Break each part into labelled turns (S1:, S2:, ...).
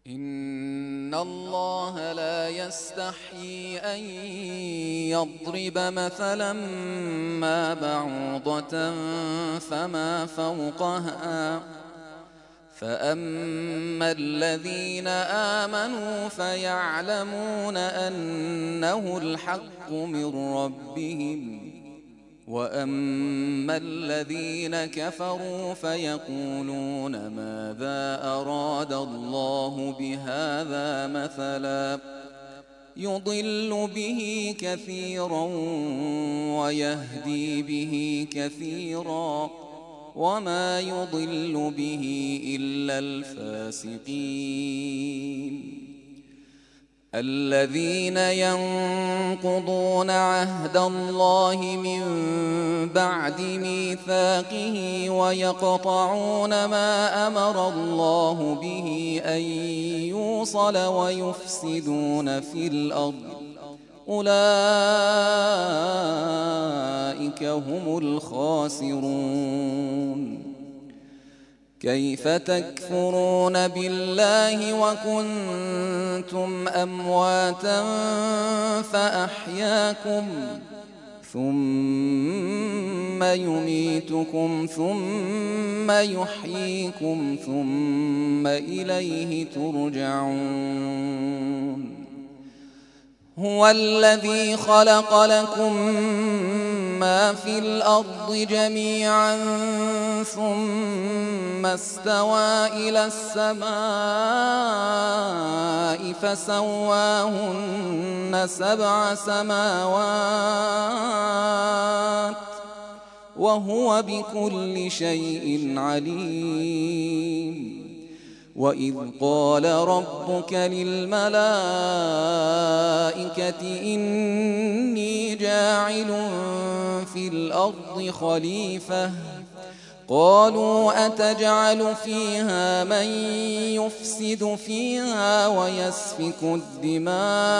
S1: إن الله لا يستحيي أن يضرب مثلا ما بعوضة فما فوقها فأما الذين آمنوا فيعلمون أنه الحق من ربهم وأما الذين كفروا فيقولون ماذا أراد الله بهذا مثلا يضل به كثيرا ويهدي به كثيرا وما يضل به إلا الفاسقين الذين ينقضون عهد الله من بعد ميثاقه ويقطعون ما أمر الله به أن يوصل ويفسدون في الأرض أولئك هم الخاسرون كيف تكفرون بالله وكنتم أمواتا فأحياكم ثم يميتكم ثم يحييكم ثم إليه ترجعون هو الذي خلق لكم ما في الأرض جميعا ثم استوى إلى السماء فسواهن 7 سماوات وهو بكل شيء عليم وإذ قال ربك للملائكة إني جاعل في الأرض خليفة قالوا أتجعل فيها من يفسد فيها ويسفك الدماء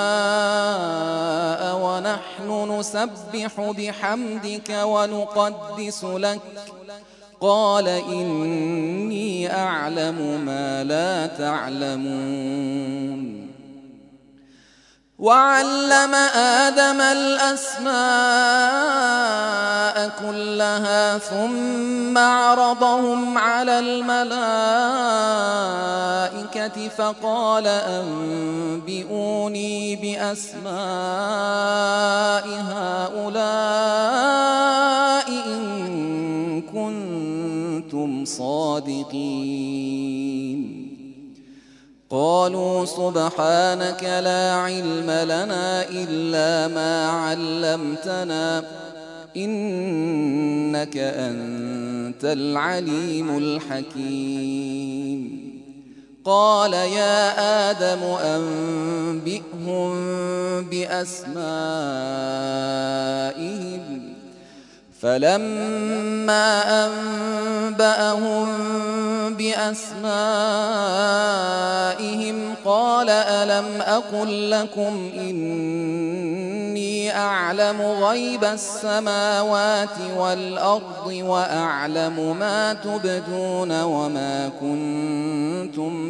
S1: ونحن نسبح بحمدك ونقدس لك قال إني أعلم ما لا تعلمون وعلم آدم الأسماء كلها ثم عرضهم على الملائكة فقال أنبئوني بأسماء هؤلاء إن كنتم صادقين قالوا سبحانك لا علم لنا إلا ما علمتنا إنك أنت العليم الحكيم قال يا آدم أنبئهم بأسمائهم فلما أنبأهم بأسمائهم قال ألم أقل لكم إني أعلم غيب السماوات والأرض وأعلم ما تبدون وما كنتم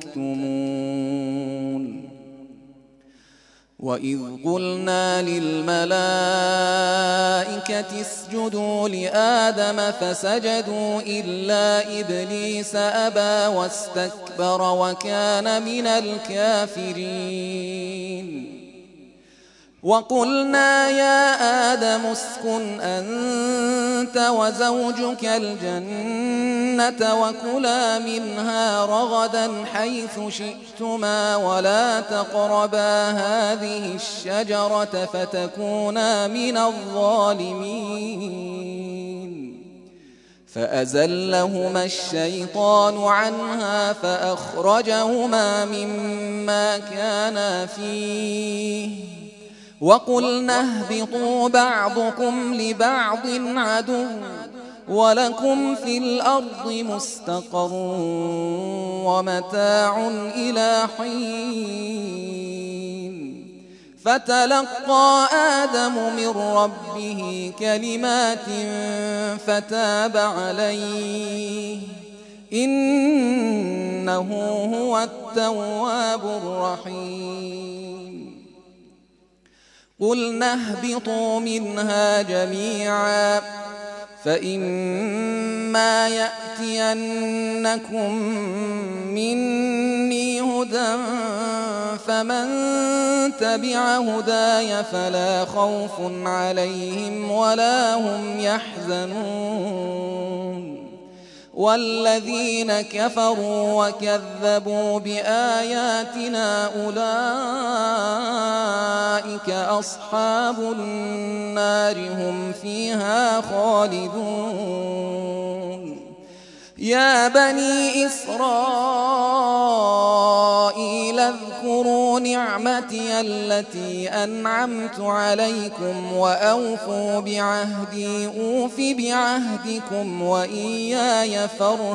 S1: تكتمون وإذ قلنا للملائكة اسجدوا لآدم فسجدوا إلا إبليس أبى واستكبر وكان من الكافرين وقلنا يا آدم اسكن أنت وزوجك الجنة وكلا منها رغدا حيث شئتما ولا تقربا هذه الشجرة فتكونا من الظالمين فأزلهما الشيطان عنها فأخرجهما مما كانا فيه وقلنا اهبطوا بعضكم لبعض عدو ولكم في الأرض مستقر ومتاع إلى حين فتلقى آدم من ربه كلمات فتاب عليه إنه هو التواب الرحيم. قلنا اهبطوا منها جميعا فإما يأتينكم مني هدى فمن تبع هداي فلا خوف عليهم ولا هم يحزنون. والذين كفروا وكذبوا بآياتنا أولئك أصحاب النار هم فيها خالدون. يا بني إسرائيل اذكروا نعمتي التي أنعمت عليكم وأوفوا بعهدي أوف بعهدكم وإياي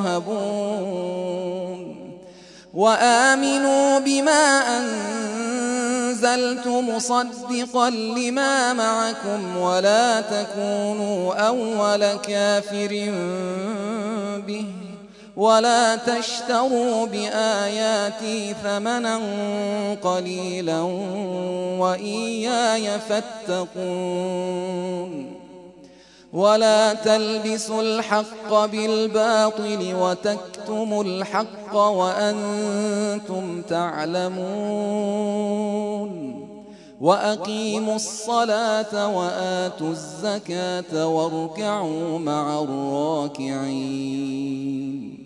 S1: فارهبون. وآمنوا بما أنزلت مصدقا لما معكم ولا تكونوا أول كافر به ولا تشتروا بآياتي ثمنا قليلا وإياي فاتقون. ولا تلبسوا الحق بالباطل وتكتموا الحق وأنتم تعلمون. وأقيموا الصلاة وآتوا الزكاة واركعوا مع الراكعين.